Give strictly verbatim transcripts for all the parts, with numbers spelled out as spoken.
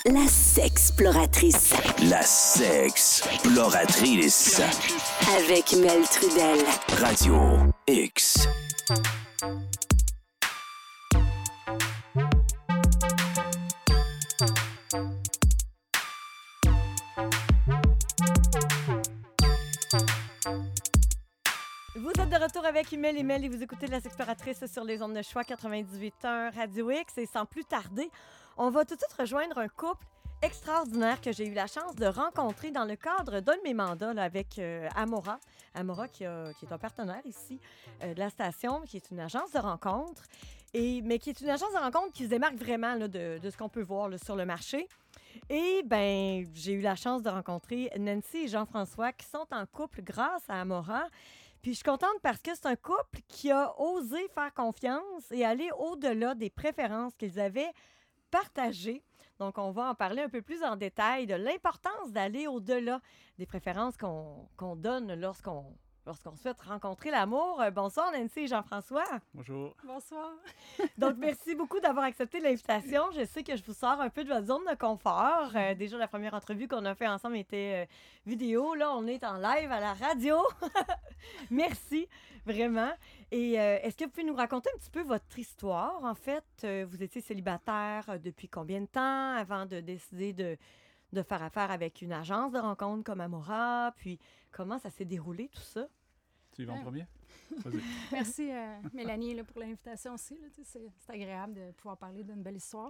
La sexploratrice. La sexploratrice. Avec Mel Trudel. Radio X. Vous êtes de retour avec Mel et Mel et vous écoutez La Sexploratrice sur les ondes de choix quatre-vingt-dix-huit un Radio X. Et sans plus tarder, on va tout de suite rejoindre un couple extraordinaire que j'ai eu la chance de rencontrer dans le cadre d'un de mes mandats là, avec euh, Amora. Amora qui, a, qui est un partenaire ici euh, de la station, qui est une agence de rencontres, et, mais qui est une agence de rencontres qui se démarque vraiment là, de, de ce qu'on peut voir là, sur le marché. Et ben, j'ai eu la chance de rencontrer Nancy et Jean-François qui sont en couple grâce à Amora. Puis je suis contente parce que c'est un couple qui a osé faire confiance et aller au-delà des préférences qu'ils avaient partagées. Donc, on va en parler un peu plus en détail de l'importance d'aller au-delà des préférences qu'on, qu'on donne lorsqu'on, lorsqu'on souhaite rencontrer l'amour. Euh, bonsoir, Nancy et Jean-François. Bonjour. Bonsoir. Donc, merci beaucoup d'avoir accepté l'invitation. Je sais que je vous sors un peu de votre zone de confort. Euh, déjà, la première entrevue qu'on a fait ensemble était euh, vidéo. Là, on est en live à la radio. Merci, vraiment. Et euh, est-ce que vous pouvez nous raconter un petit peu votre histoire? En fait, euh, vous étiez célibataire euh, depuis combien de temps avant de décider de, de faire affaire avec une agence de rencontre comme Amora? Puis, comment ça s'est déroulé, tout ça? Tu y vas en Ouais. premier? Vas-y. Merci, euh, Mélanie, là, pour l'invitation aussi. Là, tu sais, c'est, c'est agréable de pouvoir parler d'une belle histoire.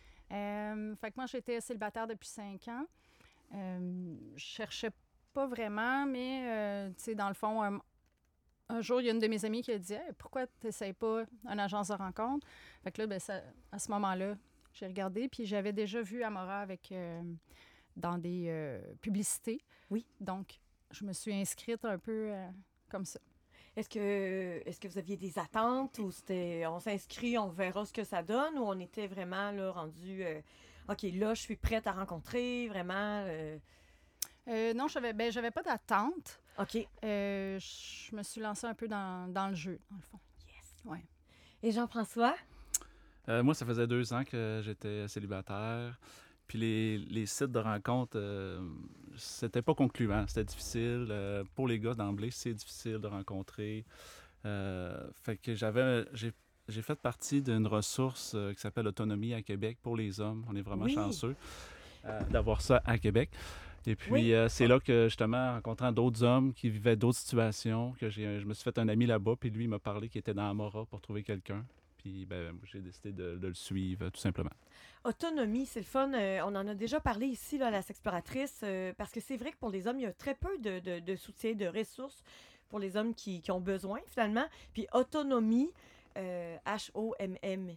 Euh, fait que moi, j'étais célibataire depuis cinq ans. Euh, je cherchais pas vraiment, mais euh, tu sais, dans le fond, un, un jour, il y a une de mes amies qui a dit hey, « Pourquoi tu n'essayes pas une agence de rencontre? » Fait que là, ben, ça, à ce moment-là, j'ai regardé, puis j'avais déjà vu Amora avec, euh, dans des euh, publicités. Oui. Donc, je me suis inscrite un peu euh, comme ça. Est-ce que, est-ce que vous aviez des attentes ou c'était on s'inscrit, on verra ce que ça donne ou on était vraiment là, rendu euh, OK, là, je suis prête à rencontrer, vraiment. Euh... Euh, non, je n'avais ben, j'avais pas d'attente. OK. Euh, je me suis lancée un peu dans, dans le jeu, dans le fond. Yes. Ouais. Et Jean-François? Euh, moi, ça faisait deux ans que j'étais célibataire. Puis les, les sites de rencontres, euh, c'était pas concluant. C'était difficile. Euh, pour les gars d'emblée, c'est difficile de rencontrer. Euh, fait que j'avais... J'ai, j'ai fait partie d'une ressource euh, qui s'appelle Autonomie à Québec pour les hommes. On est vraiment Oui. chanceux euh, d'avoir ça à Québec. Et puis, Oui. euh, c'est là que, justement, en rencontrant d'autres hommes qui vivaient d'autres situations, que j'ai, je me suis fait un ami là-bas, puis lui, il m'a parlé qu'il était dans Amora pour trouver quelqu'un. Puis, ben, j'ai décidé de, de le suivre, tout simplement. Autonomie, c'est le fun. Euh, on en a déjà parlé ici, là, à la Sexploratrice, euh, parce que c'est vrai que pour les hommes, il y a très peu de, de, de soutien, de ressources pour les hommes qui, qui ont besoin, finalement. Puis Autonomie, euh, H O M M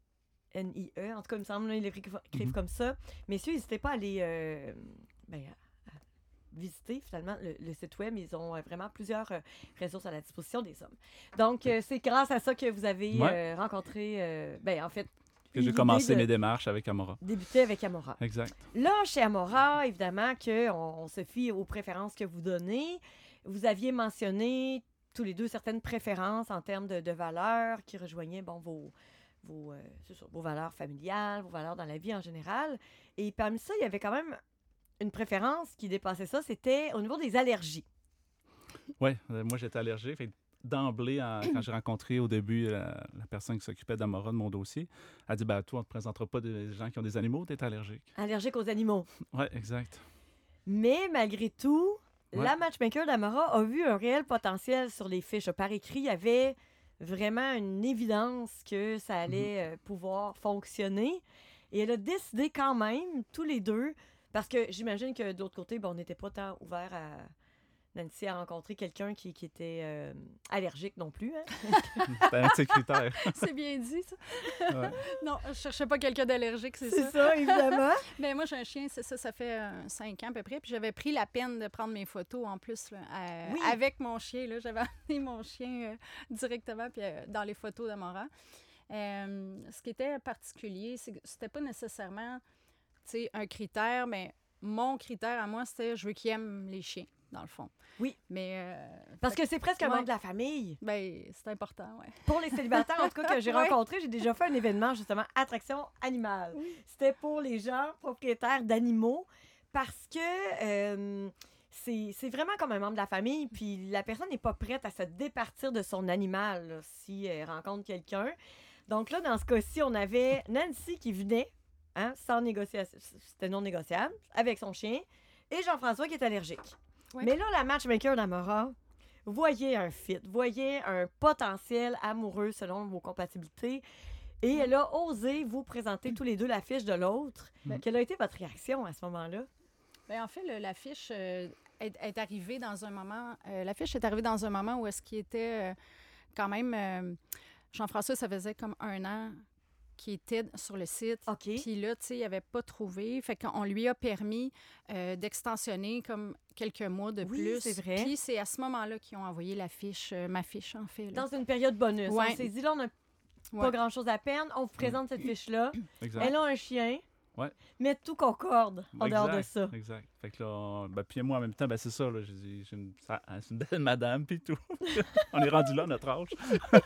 N I E, en tout cas, il me semble qu'ils l'écrivent Mhm. comme ça. Messieurs, n'hésitez pas à aller euh, ben, à- à visiter, finalement, le, le site web. Ils ont euh, vraiment plusieurs euh, ressources à la disposition des hommes. Donc, euh, c'est grâce à ça que vous avez Ouais. euh, rencontré, euh, ben, en fait, Que eu j'ai l'idée commencé de mes démarches avec Amora. débuter avec Amora. Exact. Là, chez Amora, évidemment qu'on on se fie aux préférences que vous donnez. Vous aviez mentionné tous les deux certaines préférences en termes de, de valeurs qui rejoignaient bon, vos, vos, euh, c'est sûr, vos valeurs familiales, vos valeurs dans la vie en général. Et parmi ça, il y avait quand même une préférence qui dépassait ça, c'était au niveau des allergies. Oui, moi, j'étais allergique. Fait que d'emblée, en- quand j'ai rencontré au début la, la personne qui s'occupait d'Amora de mon dossier, elle a dit ben, toi, on ne te présentera pas des gens qui ont des animaux, tu es allergique. Allergiques aux animaux. Oui, exact. Mais malgré tout, Ouais. la matchmaker d'Amara a vu un réel potentiel sur les fiches. Par écrit, il y avait vraiment une évidence que ça allait euh, pouvoir fonctionner. Et elle a décidé quand même, tous les deux, parce que j'imagine que d'autre côté, ben, on n'était pas tant ouvert à Nancy à rencontrer quelqu'un qui, qui était euh, allergique non plus. Hein? C'était un de ses critères. C'est bien dit, ça. Ouais. Non, je cherchais pas quelqu'un d'allergique, c'est, C'est ça. ça, évidemment. Mais moi, j'ai un chien, c'est ça, ça fait euh, cinq ans à peu près. Puis j'avais pris la peine de prendre mes photos en plus là, à- Oui. avec mon chien. Là. J'avais amené mon chien euh, directement puis, euh, dans les photos d'Amora. Euh, ce qui était particulier, c'est que c'était pas nécessairement tu sais, un critère, mais mon critère à moi, c'était je veux qu'il aime les chiens. dans le fond. Oui. Mais... euh, Parce que c'est presque un Ouais. membre de la famille. ben, c'est important, oui. Pour les célibataires, en tout cas, que j'ai Ouais. rencontrés, j'ai déjà fait un événement, justement, attraction animale. C'était pour les gens propriétaires d'animaux parce que euh, c'est c'est vraiment comme un membre de la famille, puis la personne n'est pas prête à se départir de son animal là, si elle rencontre quelqu'un. Donc là, dans ce cas-ci, on avait Nancy qui venait, hein, sans négociation, c'était non négociable, avec son chien, et Jean-François qui est allergique. Ouais. Mais là, la matchmaker d'Amora voyait un fit, voyait un potentiel amoureux selon vos compatibilités, et elle a osé vous présenter tous les deux la fiche de l'autre. Mm. Quelle a été votre réaction à ce moment-là? Ben, en fait, le- l'affiche euh, est, est arrivée dans un moment... euh, l'affiche est arrivée dans un moment où est-ce qu'il était euh, quand même... euh, Jean-François, ça faisait comme un an qu'il était sur le site. OK. Puis là, tu sais, il n'avait pas trouvé. Fait qu'on lui a permis euh, d'extensionner comme quelques mois de Oui, plus. c'est vrai. Puis c'est à ce moment-là qu'ils ont envoyé la fiche, euh, ma fiche, en fait. là. Dans une période bonus. Ouais. On s'est dit, là, on n'a Ouais. pas grand-chose à peine. On vous présente cette fiche-là. Exact. Elle a un chien. Ouais. Mais tout concorde en dehors de ça. Exact, exact. Fait que là, on- ben, puis moi, en même temps, ben, c'est ça, là, j'ai dit, j'ai une, ça- c'est une belle madame, puis tout. On est rendu là, à notre âge.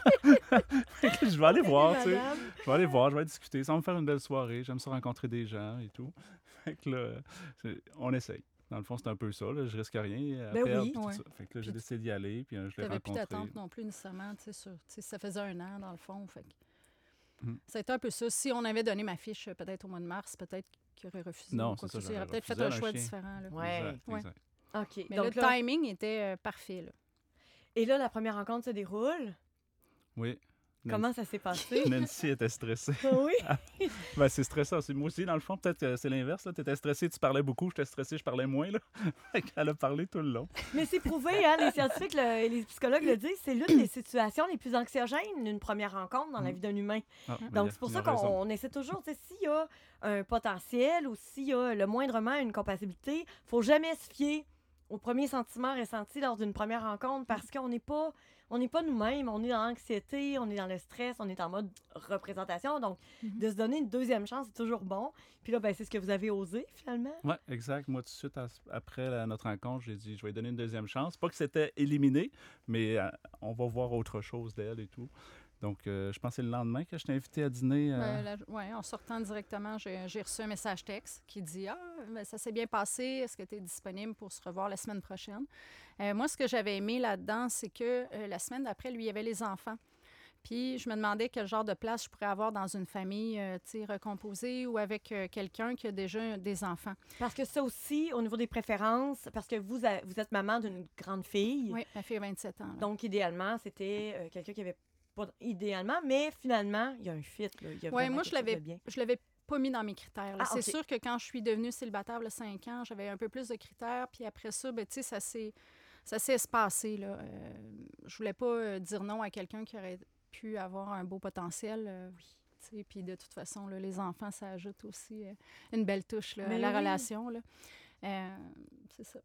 Fait que je vais aller voir, tu sais. Madame. Je vais aller voir, je vais discuter. Ça va me faire une belle soirée. J'aime ça rencontrer des gens et tout. Fait que là, c'est- on essaye. Dans le fond, c'est un peu ça, là. Je risque rien à Ben perdre, oui. puis tout Ouais. ça. Fait que là, j'ai Puis décidé d'y aller, puis euh, je Tu l'ai n'avais plus rencontré. d'attente non plus nécessairement, tu sais, sur... tu sais, ça faisait un an, dans le fond, fait que... Mhm. Ça a été un peu ça. Si on avait donné ma fiche euh, peut-être au mois de mars, peut-être qu'il aurait refusé. Non, ou quoi c'est que ça, ce soit. Il aurait j'aurais peut-être fait refusé un à un choix chien. différent. Là. Ouais. Exact, Ouais. exact. OK. Mais Donc le là- timing était euh, parfait. Là. Et là, la première rencontre se déroule. Oui. Comment ça s'est passé? Nancy était stressée. oui. Ben, c'est stressant. C'est moi aussi, dans le fond, peut-être que c'est l'inverse. Tu étais stressé, tu parlais beaucoup. J'étais stressé, je parlais moins. Là. Fait qu'elle a parlé tout le long. Mais c'est prouvé, hein, les scientifiques le- et les psychologues le disent, c'est l'une des situations les plus anxiogènes d'une première rencontre dans la Mm. vie d'un humain. Ah, ben, Donc, il a- c'est pour il ça a raison. qu'on on essaie toujours, tu sais, s'il y a un potentiel ou s'il y a le moindrement une compatibilité, faut jamais se fier aux premiers sentiments ressentis lors d'une première rencontre parce qu'on n'est pas, on n'est pas nous-mêmes, on est dans l'anxiété, on est dans le stress, on est en mode représentation. Donc, Mhm. de se donner une deuxième chance, c'est toujours bon. Puis là, ben, c'est ce que vous avez osé, finalement. Oui, exact. Moi, tout de suite, à- après la- notre rencontre, j'ai dit, je vais lui donner une deuxième chance. Pas que c'était éliminé, mais euh, on va voir autre chose d'elle et tout. Donc, euh, je pense que c'est le lendemain que je t'ai invité à dîner. euh, Ben, la- ouais, en sortant directement, j'ai j'ai reçu un message texte qui dit « Ah, ben, ça s'est bien passé. Est-ce que tu es disponible pour se revoir la semaine prochaine? Euh, Moi, ce que j'avais aimé là-dedans, c'est que euh, la semaine d'après, lui, il y avait les enfants. Puis je me demandais quel genre de place je pourrais avoir dans une famille euh, tu sais, recomposée ou avec euh, quelqu'un qui a déjà des enfants. Parce que ça aussi, au niveau des préférences, parce que vous, a- vous êtes maman d'une grande fille. Oui, ma fille a vingt-sept ans. là. Donc, idéalement, c'était euh, quelqu'un qui avait pas... Idéalement, mais finalement, il y a un fit. Là. Il y a Oui, vraiment moi, je quelque chose de l'avais bien. je l'avais pas mis dans mes critères. là. Ah, c'est ok. sûr que quand je suis devenue célibataire, le cinq ans, j'avais un peu plus de critères. Puis après ça, ben, tu sais, ça s'est ça s'est espacé. Là. Euh, je voulais pas euh, dire non à quelqu'un qui aurait pu avoir un beau potentiel. euh, oui. tu sais. Puis de toute façon, là, les enfants, ça ajoute aussi euh, une belle touche là, à Mais la oui. relation. Là. Euh, c'est ça.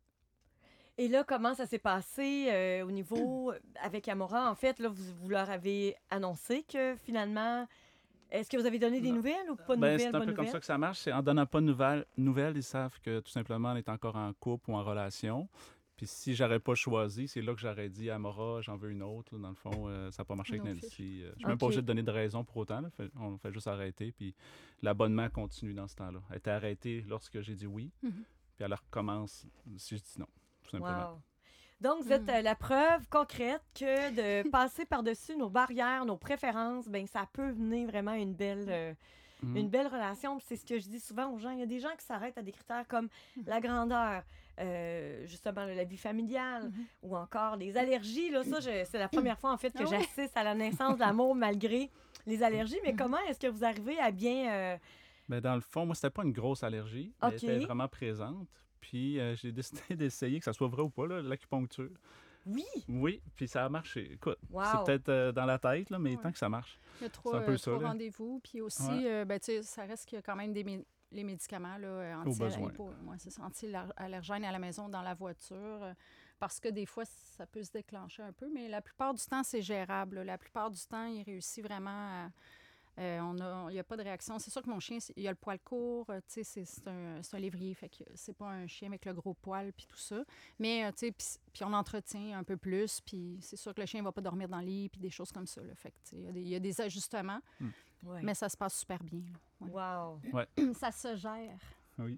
Et là, comment ça s'est passé euh, au niveau... Avec Amora, en fait, là, vous, vous leur avez annoncé que finalement... Est-ce que vous avez donné des Non. nouvelles ou pas de Ben, nouvelles? c'est un pas peu de comme ça nouvelles? que ça marche. C'est en donnant pas de nouvelles, nouvelles, ils savent que tout simplement, on est encore en couple ou en relation. Puis si j'aurais pas choisi, c'est là que j'aurais dit à Maura, j'en veux une autre. là. Dans le fond, euh, ça n'a pas marché Une avec autre Nancy. Euh, je suis même pas Ok. obligé de donner de raison pour autant. là. Fait- on fait juste arrêter. Puis l'abonnement continue dans ce temps-là. Elle était arrêtée lorsque j'ai dit oui. Mhm. Puis elle recommence si je dis non, tout simplement. Wow. Donc, vous êtes Mm. euh, la preuve concrète que de passer par-dessus nos barrières, nos préférences, ben ça peut venir vraiment une belle, euh, Mhm. une belle relation. Puis c'est ce que je dis souvent aux gens. Il y a des gens qui s'arrêtent à des critères comme la grandeur, euh, justement la vie familiale, Mhm. ou encore les allergies. Là, ça, je- c'est la première fois en fait que Ah ouais? j'assiste à la naissance de l'amour malgré les allergies. Mais comment est-ce que vous arrivez à bien... euh, Ben, dans le fond, moi, c'était pas une grosse allergie. mais Ok. Elle était vraiment présente. Puis euh, j'ai décidé d'essayer, que ça soit vrai ou pas, là, l'acupuncture. Oui! Oui, puis ça a marché. Écoute, Wow. c'est peut-être euh, dans la tête, là, mais Ouais. tant que ça marche. Il y a trois, un peu euh, ça, trois là. rendez-vous. Puis aussi, Ouais. euh, ben, tu sais, ça reste qu'il y a quand même des mé- les médicaments là, euh, Au besoin. anti-hypo- ouais, c'est ça, anti-allergènes à la maison, dans la voiture. euh, parce que des fois, ça peut se déclencher un peu. Mais la plupart du temps, c'est gérable. là. La plupart du temps, il réussit vraiment à, Euh, on a, il n'y a pas de réaction. C'est sûr que mon chien, c'est- il a le poil court. euh, tu sais, c'est, c'est un, c'est un lévrier. Fait que c'est pas un chien avec le gros poil puis tout ça. Mais, euh, tu sais, puis puis on entretient un peu plus. Puis c'est sûr que le chien ne va pas dormir dans le lit puis des choses comme ça. Là. Fait que, tu sais, il y a des- il y, a des ajustements, Ouais. mais ça se passe super bien. là. Ouais. Wow. Ça se gère. Oui.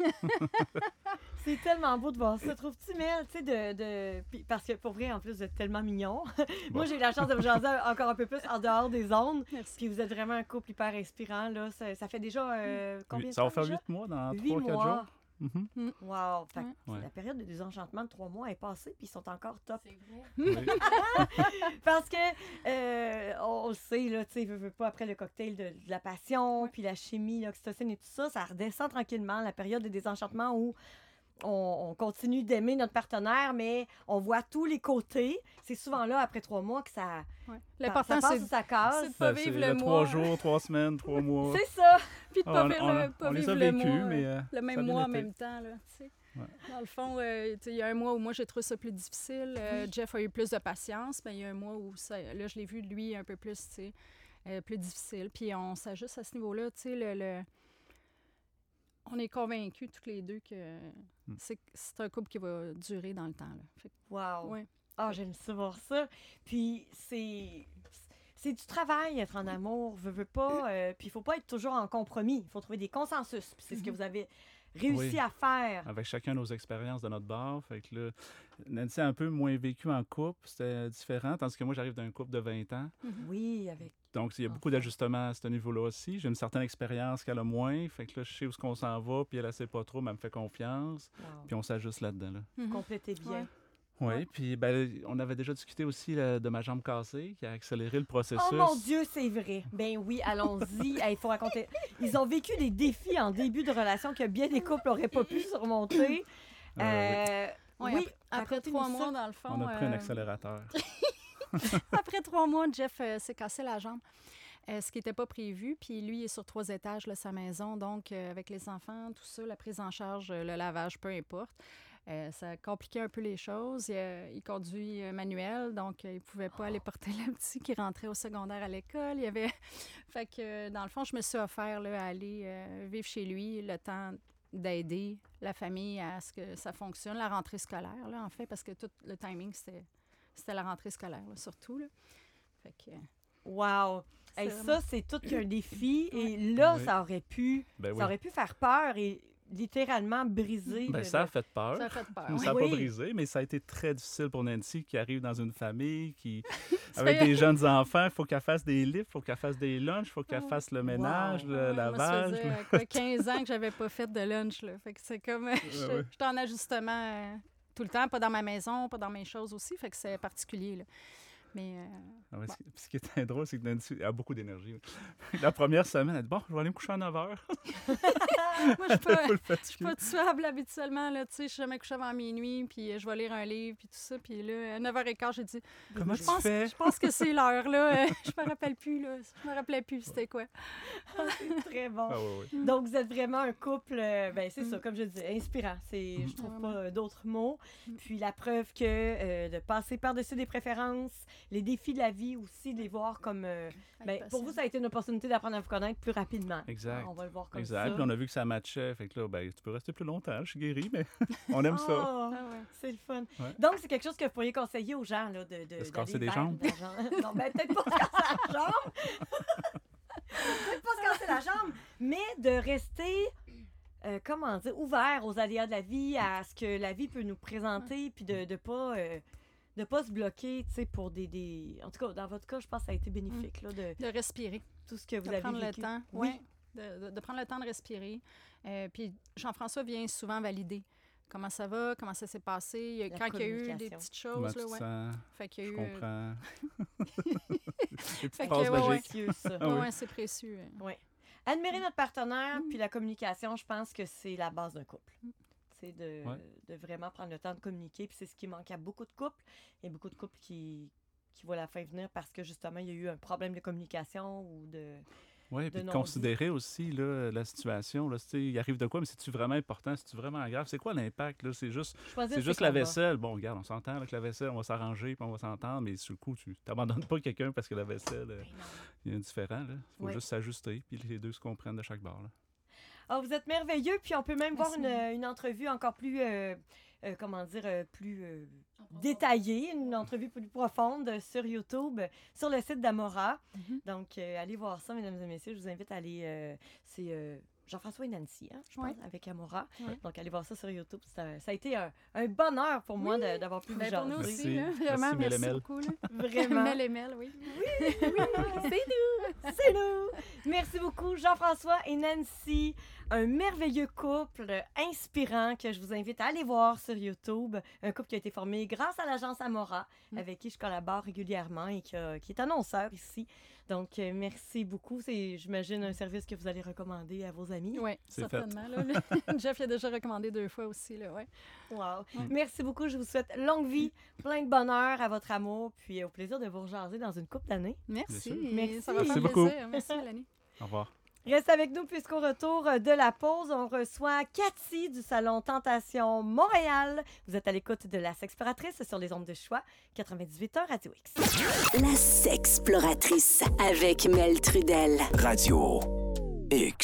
C'est tellement beau de voir ça. Trouves-tu, Mel, tu sais, de, de... puis parce que pour vrai, en plus, vous êtes tellement mignons. Moi, j'ai eu la chance de vous jaser encore un peu plus en dehors des ondes. Merci. Puis vous êtes vraiment un couple hyper inspirant, là. Ça, ça fait déjà euh, combien Oui, de ça va temps faire déjà? huit mois dans Huit trois quatre mois. jours. Mhm. Wow. Fait que Ouais. Ouais. la période de désenchantement de trois mois est passée, puis ils sont encore top. C'est vrai. Oui. Parce que, euh, on, on le sait, là, tu sais, veut, veut pas, après le cocktail de, de la passion, puis la chimie, l'oxytocine et tout ça, ça redescend tranquillement, la période de désenchantement où on, on continue d'aimer notre partenaire, mais on voit tous les côtés. C'est souvent là, après trois mois, que ça, Ouais. ça, L'important, ça passe c'est ou ça casse. c'est de pas Ben, vivre c'est le le trois mois. jours, trois semaines, trois mois. C'est ça! Puis de Ah, pas on- vivre on- le, pas on les vivre a le vécus, mois, mais, euh, euh, le ça a même bien mois en été. même temps. Là, tu sais. Ouais. Dans le fond, euh, tu sais, il y a un mois où moi, j'ai trouvé ça plus difficile. Euh, Jeff a eu plus de patience, mais il y a un mois où ça, là, je l'ai vu, lui, un peu plus, tu sais, euh, plus difficile. Puis on s'ajuste à ce niveau-là. Tu sais, le, le- on est convaincus, tous les deux, que Hmm. c'est, c'est un couple qui va durer dans le temps. Là. Fait que, Wow! ouais. Ah, j'aime ça voir ça. Puis c'est... C'est du travail, être en amour, veux, veux pas. euh, puis il faut pas être toujours en compromis. Il faut trouver des consensus. Puis c'est ce que vous avez réussi Oui. à faire. Avec chacun nos expériences de notre bar. Fait que là, Nancy a un peu moins vécu en couple, c'était différent, tandis que moi, j'arrive d'un couple de vingt ans. Oui, avec... Donc, il y a beaucoup Enfin. d'ajustements à ce niveau-là aussi. J'ai une certaine expérience qu'elle a moins. Fait que là, je sais où est-ce qu'on s'en va, puis elle, elle sait pas trop, mais elle me fait confiance. Wow. Puis on s'ajuste là-dedans. Là. Mhm. Complétez bien. Ouais. Oui, Ouais. puis ben, on avait déjà discuté aussi là, de ma jambe cassée, qui a accéléré le processus. Oh mon Dieu, c'est vrai. Ben oui, allons-y. Il faut raconter. Ils ont vécu des défis en début de relation que bien des couples n'auraient pas pu surmonter. Euh, oui. Euh, Ouais, oui, après, après racontez-nous trois ça. mois, dans le fond. On a pris un euh, accélérateur. Après trois mois, Jeff euh, s'est cassé la jambe, euh, ce qui n'était pas prévu. Puis lui, il est sur trois étages, là, sa maison. Donc, euh, avec les enfants, tout ça, la prise en charge, euh, le lavage, peu importe. Euh, ça a compliqué un peu les choses. Il, euh, il conduit euh, manuel, donc euh, il ne pouvait pas aller porter le petit qui rentrait au secondaire à l'école. Il y avait... fait que, euh, dans le fond, je me suis offert là, à aller euh, vivre chez lui le temps d'aider la famille à ce que ça fonctionne, la rentrée scolaire, là, en fait, parce que tout le timing, c'était, c'était la rentrée scolaire, là, surtout. Là. Fait que, euh, Wow. c'est Hey, vraiment- ça, c'est tout qu'un défi. Et là, Oui. ça aurait pu... Ben oui. Ça aurait pu faire peur et littéralement briser... Ben, le- ça a le- fait peur. Ça a fait peur. Ça ouais. n'a Oui. pas brisé, mais ça a été très difficile pour Nancy qui arrive dans une famille, qui Ça avec fait- des jeunes enfants, il faut qu'elle fasse des livres, il faut qu'elle fasse des lunchs, il faut qu'elle Oh. fasse le ménage, Wow. le Ouais, moi, ça lavage. faisait là. euh, quoi, quinze ans que j'avais pas fait de lunch. Là. Fait que c'est comme... euh, je- ouais. J'étais en ajustement euh, tout le temps, pas dans ma maison, pas dans mes choses aussi. Fait que c'est particulier. Là. Mais... euh, Ah ouais, Bon. ce, qui, ce qui est très drôle, c'est que Nancy a beaucoup d'énergie. La première semaine, elle dit Bon, je vais aller me coucher à neuf heures. moi, je suis pas... Full Je suis fatiguée. pas tuable habituellement, là, tu sais, je suis jamais couchée avant minuit, puis euh, je vais lire un livre, puis tout ça, puis là, à neuf heures quinze, j'ai dit, Comment je tu pense, fais je pense que c'est l'heure, là, euh, je me rappelle plus, là, je me rappelais plus c'était quoi. C'est très bon. Ah ouais, ouais. Donc, vous êtes vraiment un couple, euh, ben c'est Mm. ça, comme je disais, inspirant. C'est, je trouve Vraiment. pas euh, d'autres mots. Mm. Puis la preuve que euh, de passer par-dessus des préférences, les défis de la vie aussi, de les voir comme... euh, ben, pour vous, ça a été une opportunité d'apprendre à vous connaître plus rapidement. Exact. On va le voir comme Exact. ça. Puis on a vu que ça matchait. Fait que là, ben, tu peux rester plus longtemps. Je suis guéri, mais on aime ça. Oh, Ah ouais. c'est le fun. Ouais. Donc, c'est quelque chose que vous pourriez conseiller aux gens, là, de... De, De se casser d'aller des vers jambes? la jambe. Non, ben peut-être pas se casser la jambe. peut-être pas se casser la jambe, mais de rester... euh, comment dire, ouvert aux aléas de la vie, à ce que la vie peut nous présenter, puis de ne pas, euh, de pas se bloquer, tu sais, pour des, des... En tout cas, dans votre cas, je pense que ça a été bénéfique, là, de De respirer, tout ce que vous de avez prendre vécu. le temps, Oui. ouais, de, de- de prendre le temps de respirer. Euh, puis Jean-François vient souvent valider comment ça va, comment ça s'est passé, il y a- La quand il y a eu des communication. petites Comment choses, tu là, te ouais. sens? Fait qu'il y a Je eu... euh, comprends. Des petites Fait que, phrases ouais, ouais. magiques. Précieux, ça. Ah ouais, oui. ouais, c'est précieux. euh. Oui. Admirer notre partenaire, Mm. puis la communication, je pense que c'est la base d'un couple. C'est de, Ouais. de vraiment prendre le temps de communiquer, puis c'est ce qui manque à beaucoup de couples. Il y a beaucoup de couples qui, qui voient la fin venir parce que justement, il y a eu un problème de communication ou de... Oui, de puis de non-dit. considérer aussi là, la situation. Là, tu sais, il arrive de quoi, mais c'est-tu vraiment important? C'est-tu vraiment grave? C'est quoi l'impact? Là? C'est juste, Choisir c'est ses juste la combats. vaisselle. Bon, regarde, on s'entend avec la vaisselle, on va s'arranger, puis on va s'entendre, mais sur le coup, tu n'abandonnes pas quelqu'un parce que la vaisselle, euh, Ben non. il y a un différent. Il faut Oui. juste s'ajuster, puis les deux se comprennent de chaque bord. Là. Ah, vous êtes merveilleux, puis on peut même voir Merci. une, une entrevue encore plus, euh, euh, comment dire, euh, plus euh, détaillée, une entrevue plus profonde euh, sur YouTube, euh, sur le site d'Amora. Mhm. Donc, euh, allez voir ça, mesdames et messieurs. Je vous invite à aller. euh, c'est euh, Jean-François et Nancy, hein, je pense, Ouais. avec Amora. Ouais. Donc, allez voir ça sur YouTube. Ça, ça a été un, un bonheur pour moi de- d'avoir pu vous Ben, pour nous jaser. aussi, Merci. hein, Merci, vraiment, Mel et merci Mel. beaucoup. Là. Vraiment. Mel et Mel, oui. C'est nous! C'est nous! Merci beaucoup, Jean-François et Nancy. Un merveilleux couple euh, inspirant que je vous invite à aller voir sur YouTube. Un couple qui a été formé grâce à l'agence Amora, Mm. avec qui je collabore régulièrement et qui, a- qui est annonceur ici. Donc, euh, merci beaucoup. C'est, j'imagine, un service que vous allez recommander à vos amis. Oui, C'est certainement. Là, Le- Jeff l'a déjà recommandé deux fois aussi. Là, ouais. Wow. Ouais. Merci beaucoup. Je vous souhaite longue vie, plein de bonheur à votre amour, puis au plaisir de vous rejaser dans une couple d'années. Merci. sûr. Merci. Ça va faire Merci beaucoup. plaisir. Merci, Mélanie. Au revoir. Reste avec nous puisqu'au retour de la pause, on reçoit Cathy du Salon Tentation Montréal. Vous êtes à l'écoute de La Sexploratrice sur les ondes de choix, quatre-vingt-dix-huit heures Radio X. La Sexploratrice avec Mel Trudel. Radio X.